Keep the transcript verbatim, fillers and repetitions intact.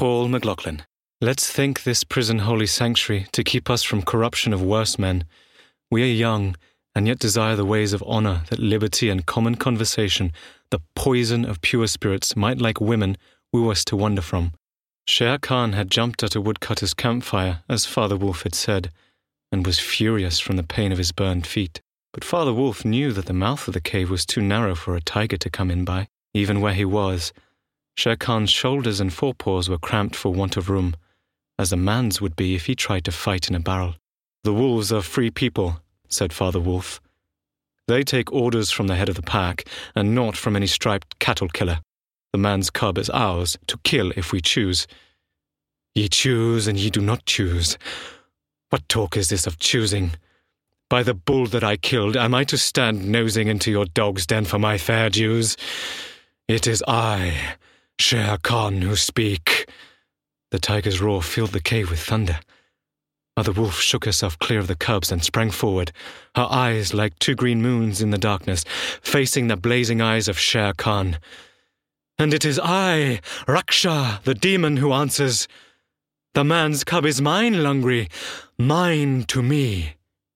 Paul McLaughlin. Let's think this prison holy sanctuary to keep us from corruption of worse men. We are young, and yet desire the ways of honour, that liberty and common conversation, the poison of pure spirits, might like women woo us to wander from. Shere Khan had jumped at a woodcutter's campfire, as Father Wolf had said, and was furious from the pain of his burned feet. But Father Wolf knew that the mouth of the cave was too narrow for a tiger to come in by, even where he was. Shere Khan's shoulders and forepaws were cramped for want of room, as a man's would be if he tried to fight in a barrel. The wolves are free people, said Father Wolf. They take orders from the head of the pack, and not from any striped cattle killer. The man's cub is ours, to kill if we choose. Ye choose, and ye do not choose. What talk is this of choosing? By the bull that I killed, am I to stand nosing into your dog's den for my fair dues? It is I, Shere Khan, who speak. The tiger's roar filled the cave with thunder. Mother Wolf shook herself clear of the cubs and sprang forward, her eyes like two green moons in the darkness, facing the blazing eyes of Shere Khan. And it is I, Raksha, the demon, who answers. The man's cub is mine, Lungri, mine to me.